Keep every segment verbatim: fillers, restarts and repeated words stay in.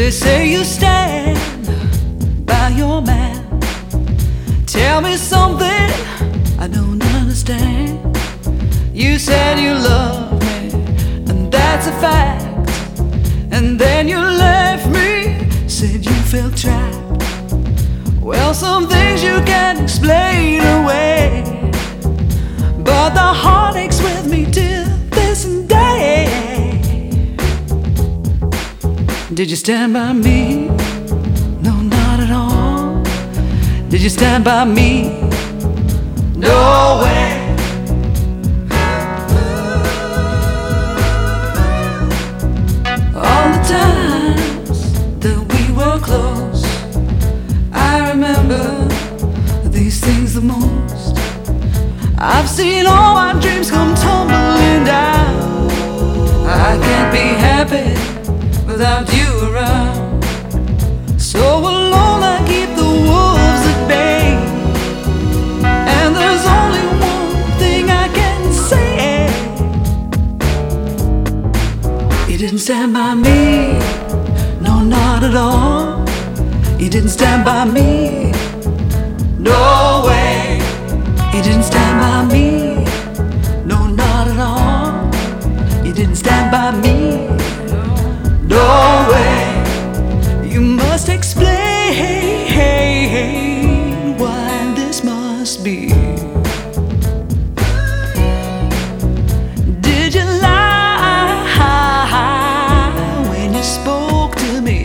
They say you stand by your man. Tell me something I don't understand. You said you love me, and that's a fact. And then you left me, said you felt trapped. Well, some things you can't explain away, but the heart aches with me till this day. Did you stand by me? No, not at all. Did you stand by me? No way. All the times that we were close, I remember these things the most. I've seen all my dreams come tumbling down. I can't be happy without you around. So alone I keep the wolves at bay, and there's only one thing I can say. You didn't stand by me, no, not at all. You didn't stand by me, no way. You didn't stand by me, no, not at all. You didn't stand by me, no way. You must explain why this must be. Did you lie when you spoke to me?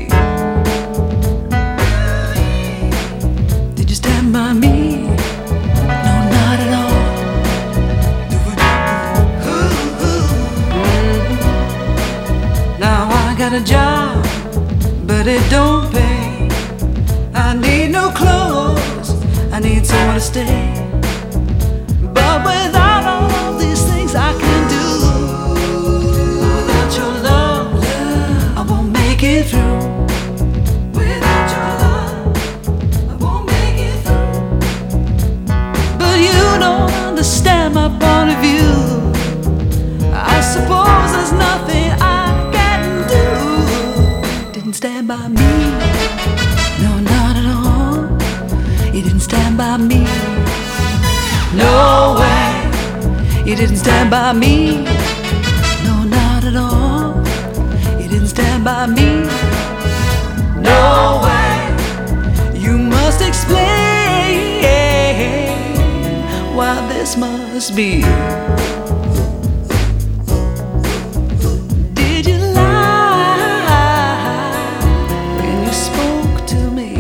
Did you stand by me? No, not at all. Now I got a job, but it don't pay. I need no clothes, I need somewhere to stay. But without all of these things I can do, without your love, I won't make it through. Without your love, I won't make it through. But you don't understand my point of view. I suppose there's nothing I can do. Didn't stand by me, no, not at all. You didn't stand by me, no way. You didn't stand by me, no, not at all. You didn't stand by me, no way. You must explain why this must be. Did you lie when you spoke to me?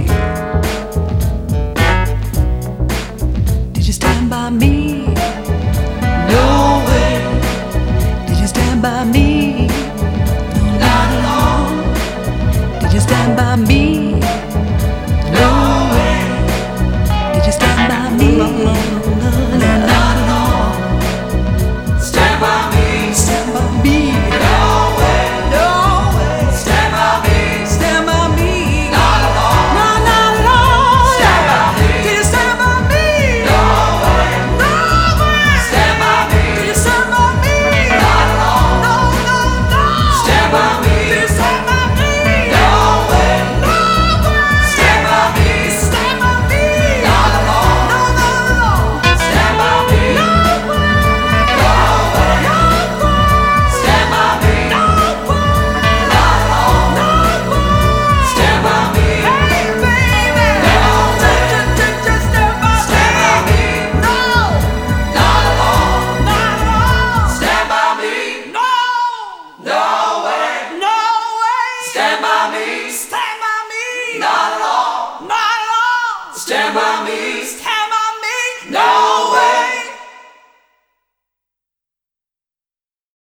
Did you stand by me? No way. Did you stand by me? No, not at all. Did you stand by me? No way. Did you stand by me? No, not at all. Stand by me. Stand by me. No way. No way. Stand by me. Stand by me. Not at all. No, not at all. Stand by me. Did you stand by me? No way. No way. Stand by me. Did you stand by me? Not at all. No, no, no. Stand by me. Did you stand by me? No way. No way. Stand by me. Stand by me. Not at all. No, no, no. Stand by me. No way. No way. No way. Stand by me. No way. Not at all. No way. Stand by me. Hey, baby. No way. Just, just stand by me. Stand by me. No. Not at all. Not at all. Stand by me. No. No way. No way. Stand by me. Stand